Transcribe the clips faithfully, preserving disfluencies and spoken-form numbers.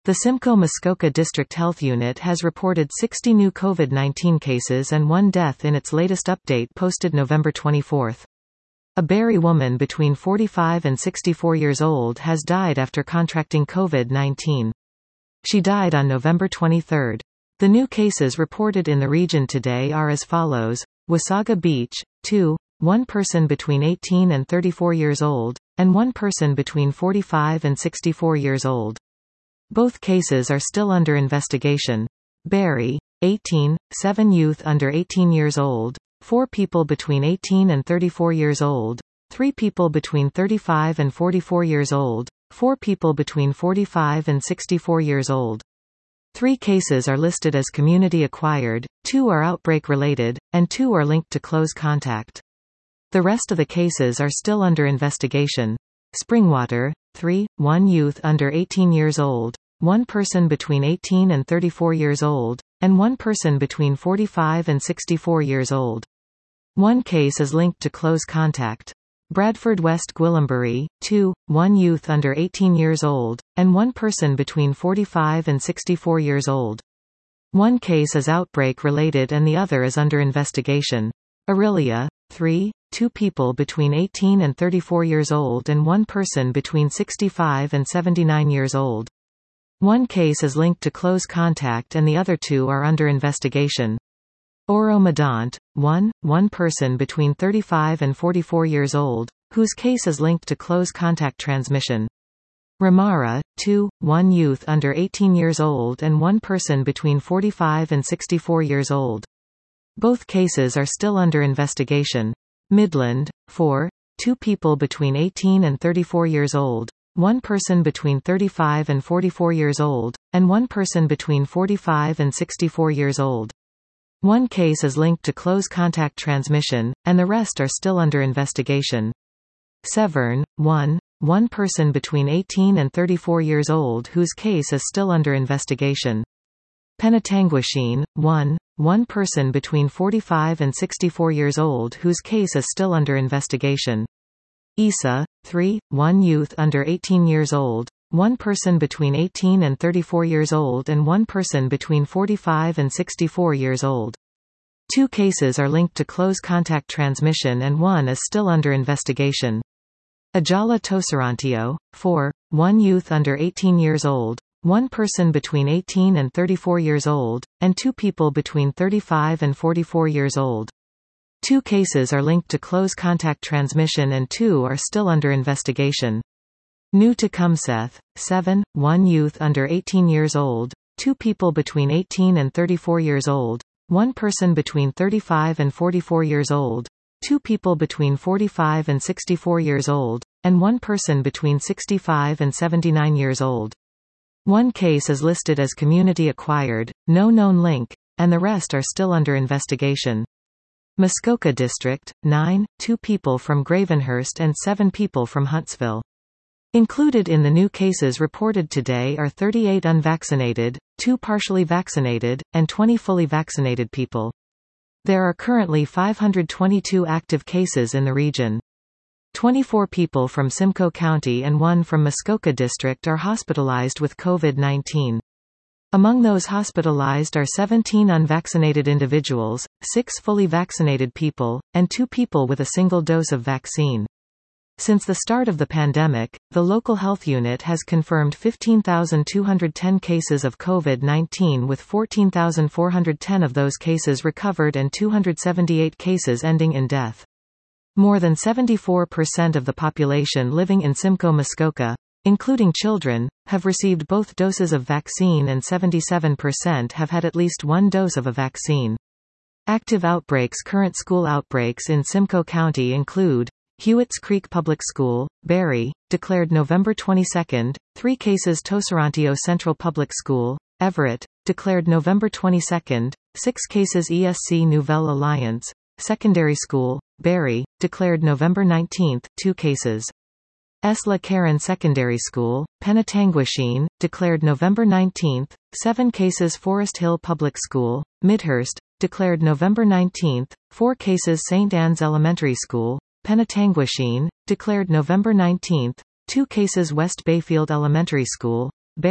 The Simcoe Muskoka District Health Unit has reported sixty new COVID nineteen cases and one death in its latest update posted November twenty-fourth. A Barrie woman between forty-five and sixty-four years old has died after contracting COVID nineteen. She died on November twenty-third. The new cases reported in the region today are as follows: Wasaga Beach, two, one person between eighteen and thirty-four years old, and one person between forty-five and sixty-four years old. Both cases are still under investigation. Barrie, eighteen, seven youth under eighteen years old, four people between eighteen and thirty-four years old, three people between thirty-five and forty-four years old, four people between forty-five and sixty-four years old. Three cases are listed as community-acquired, two are outbreak-related, and two are linked to close contact. The rest of the cases are still under investigation. Springwater, three, one youth under eighteen years old, one person between eighteen and thirty-four years old, and one person between forty-five and sixty-four years old. One case is linked to close contact. Bradford West Gwillimbury, two, one youth under eighteen years old, and one person between forty-five and sixty-four years old. One case is outbreak-related and the other is under investigation. Orillia, three, two people between eighteen and thirty-four years old and one person between sixty-five and seventy-nine years old. One case is linked to close contact and the other two are under investigation. Oro-Medonte, one, one person between thirty-five and forty-four years old, whose case is linked to close contact transmission. Ramara, two, one youth under eighteen years old and one person between forty-five and sixty-four years old. Both cases are still under investigation. Midland, four, two people between eighteen and thirty-four years old, one person between thirty-five and forty-four years old, and one person between forty-five and sixty-four years old. One case is linked to close contact transmission, and the rest are still under investigation. Severn, one, one person between eighteen and thirty-four years old whose case is still under investigation. Penetanguishene, one, one person between forty-five and sixty-four years old whose case is still under investigation. Isa, three, one youth under eighteen years old, one person between eighteen and thirty-four years old and one person between forty-five and sixty-four years old. Two cases are linked to close contact transmission and one is still under investigation. Ajala Toserantio, four, one youth under eighteen years old, one person between eighteen and thirty-four years old, and two people between thirty-five and forty-four years old. Two cases are linked to close contact transmission and two are still under investigation. New Tecumseth, seven, one youth under eighteen years old, two people between eighteen and thirty-four years old, one person between thirty-five and forty-four years old, two people between forty-five and sixty-four years old, and one person between sixty-five and seventy-nine years old. One case is listed as community-acquired, no known link, and the rest are still under investigation. Muskoka District, nine, two people from Gravenhurst and seven people from Huntsville. Included in the new cases reported today are thirty-eight unvaccinated, two partially vaccinated, and twenty fully vaccinated people. There are currently five hundred twenty-two active cases in the region. twenty-four people from Simcoe County and one from Muskoka District are hospitalized with COVID nineteen. Among those hospitalized are seventeen unvaccinated individuals, six fully vaccinated people, and two people with a single dose of vaccine. Since the start of the pandemic, the local health unit has confirmed fifteen thousand two hundred ten cases of COVID nineteen with fourteen thousand four hundred ten of those cases recovered and two hundred seventy-eight cases ending in death. More than seventy-four percent of the population living in Simcoe Muskoka, including children, have received both doses of vaccine and seventy-seven percent have had at least one dose of a vaccine. Active outbreaks. Current school outbreaks in Simcoe County include Hewitt's Creek Public School, Barrie, declared November twenty-second, three cases Toserantio Central Public School, Everett, declared November twenty-second, six cases E S C Nouvelle Alliance, Secondary School, Barrie, declared November nineteenth, two cases. Esla Karen Secondary School, Penetanguishene, declared November nineteenth, seven cases Forest Hill Public School, Midhurst, declared November nineteenth, four cases Saint Anne's Elementary School, Penetanguishene, declared November nineteenth, two cases West Bayfield Elementary School, Barrie,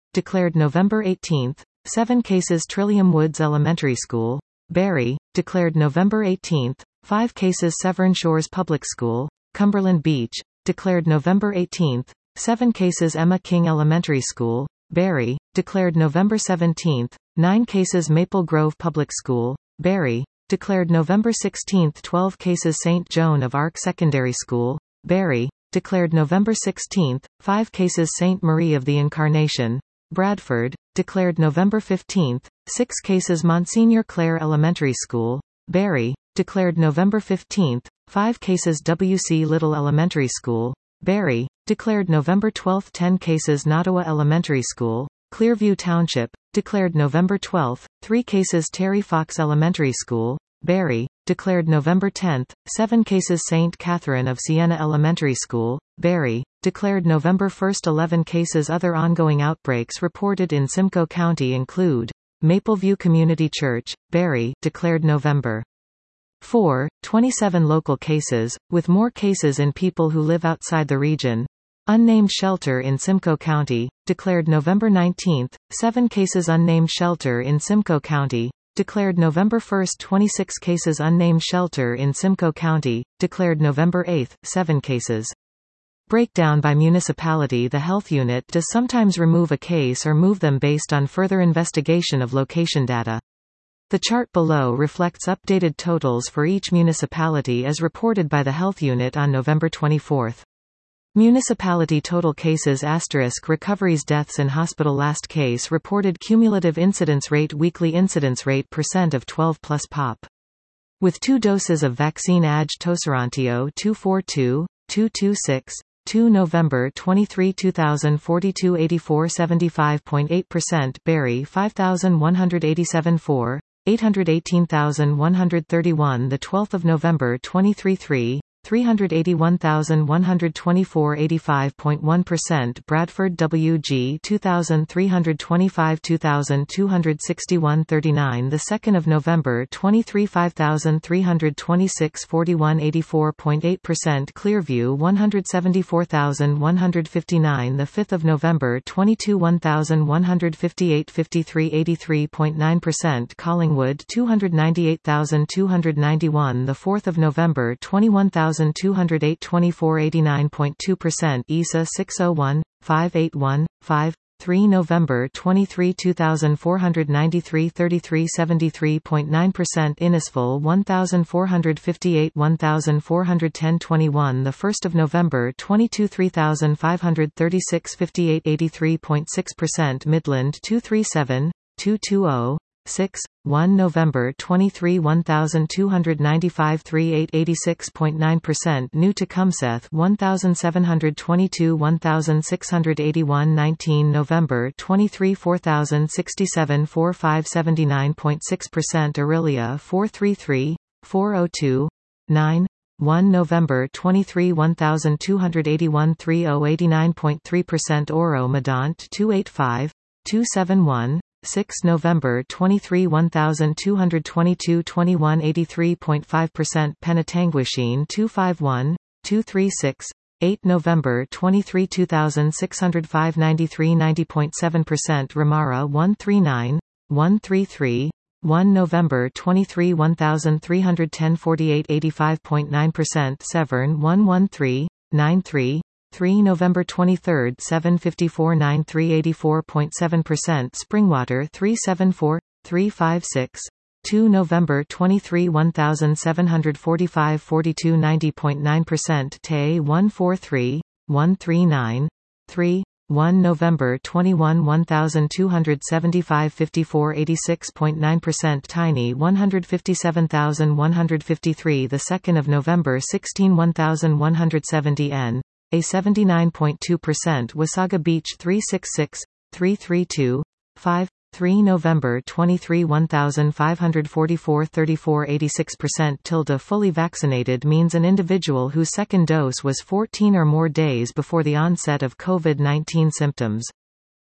declared November eighteenth, seven cases Trillium Woods Elementary School, Barrie, declared November eighteenth, five cases Severn Shores Public School, Cumberland Beach, declared November eighteenth, seven cases Emma King Elementary School, Barrie, declared November seventeenth, nine cases Maple Grove Public School, Barrie, declared November sixteenth, twelve cases Saint Joan of Arc Secondary School, Barrie, declared November sixteenth, five cases Saint Marie of the Incarnation, Bradford, declared November fifteenth, six cases Monsignor Clare Elementary School, Barrie, declared November fifteenth, five cases W C Little Elementary School, Barrie, declared November twelfth, ten cases Nottawa Elementary School, Clearview Township, declared November twelfth, three cases Terry Fox Elementary School, Barrie, declared November tenth, seven cases Saint Catherine of Siena Elementary School, Barrie, declared November first. eleven cases. Other ongoing outbreaks reported in Simcoe County include Mapleview Community Church, Barrie, declared November fourth, twenty-seven local cases, with more cases in people who live outside the region. Unnamed Shelter in Simcoe County, declared November nineteenth, seven cases. Unnamed Shelter in Simcoe County, declared November first. twenty-six cases. Unnamed Shelter in Simcoe County, declared November eighth, seven cases. Breakdown by municipality. The health unit does sometimes remove a case or move them based on further investigation of location data. The chart below reflects updated totals for each municipality as reported by the health unit on November twenty-fourth. Municipality total cases asterisk recoveries deaths in hospital last case reported cumulative incidence rate weekly incidence rate percent of twelve plus pop. With two doses of vaccine A G Toserantio two forty-two, two twenty-six, two November twenty-third two thousand forty-two eighty-four seventy-five point eight percent Barrie five thousand one hundred eighty-seven four, eight hundred eighteen thousand one hundred thirty-one the twelfth of November twenty-three three, three hundred eighty-one thousand one hundred twenty-four eighty-five point one percent Bradford W G two thousand three hundred twenty-five two thousand two hundred sixty-one thirty-nine the second of November twenty-three five thousand three hundred twenty-six forty-one eighty-four point eight percent Clearview one hundred seventy-four thousand one hundred fifty-nine the fifth of November twenty-two one thousand one hundred fifty-eight fifty-three eighty-three point nine percent Collingwood two hundred ninety-eight thousand two hundred ninety-one the fourth of November twenty-one thousand two hundred eight twenty-four eighty-nine point two percent E S A six oh one, five eighty-one, five, three November twenty-third two thousand four hundred ninety-three thirty-three seventy-three point nine percent Innisfil one thousand four hundred fifty-eight one thousand four hundred ten twenty-one the first of November twenty-two three thousand five hundred thirty-six fifty-eight eighty-three point six percent Midland two thirty-seven, two twenty, six, one November twenty-third one thousand two hundred ninety-five thirty-eight eighty-six point nine percent New Tecumseth one thousand seven hundred twenty-two one thousand six hundred eighty-one nineteen November twenty-third four thousand sixty-seven forty-five seventy-nine point six percent Orillia four thirty-three, four oh two, nine, one November twenty-third one thousand two hundred eighty-one thirty eighty-nine point three percent Oro Medont two eighty-five, two seventy-one, six November twenty-third one thousand two hundred twenty-two twenty-one eighty-three point five percent Penetanguishene two fifty-one, two thirty-six, eight November twenty-third two thousand six hundred five ninety-three ninety point seven percent Ramara one thirty-nine, one thirty-three, one November twenty-third one thousand three hundred ten forty-eight eighty-five point nine percent Severn one thirteen, ninety-three, three November twenty-third seven fifty-four ninety-three eighty-four point seven percent Springwater three seventy-four, three fifty-six, two November twenty-third one thousand seven hundred forty-five forty-two ninety point nine percent Tay one forty-three, one thirty-nine, three, one November twenty-first one thousand two hundred seventy-five fifty-four eighty-six point nine percent Tiny one hundred fifty-seven thousand one hundred fifty-three the second of November sixteen one thousand one hundred seventy N A seventy-nine point two percent Wasaga Beach three sixty-six, three thirty-two, five, three November twenty-third one thousand five hundred forty-four thirty-four eighty-six percent tilde fully vaccinated means an individual whose second dose was fourteen or more days before the onset of COVID nineteen symptoms.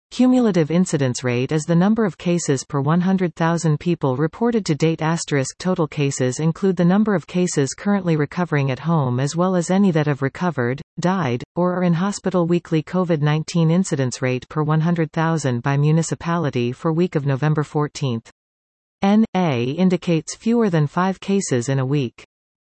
Cumulative incidence rate is the number of cases per one hundred thousand people reported to date. Total cases include the number of cases currently recovering at home as well as any that have recovered, died, or are in hospital. Weekly COVID nineteen incidence rate per one hundred thousand by municipality for week of November fourteenth. N A indicates fewer than five cases in a week.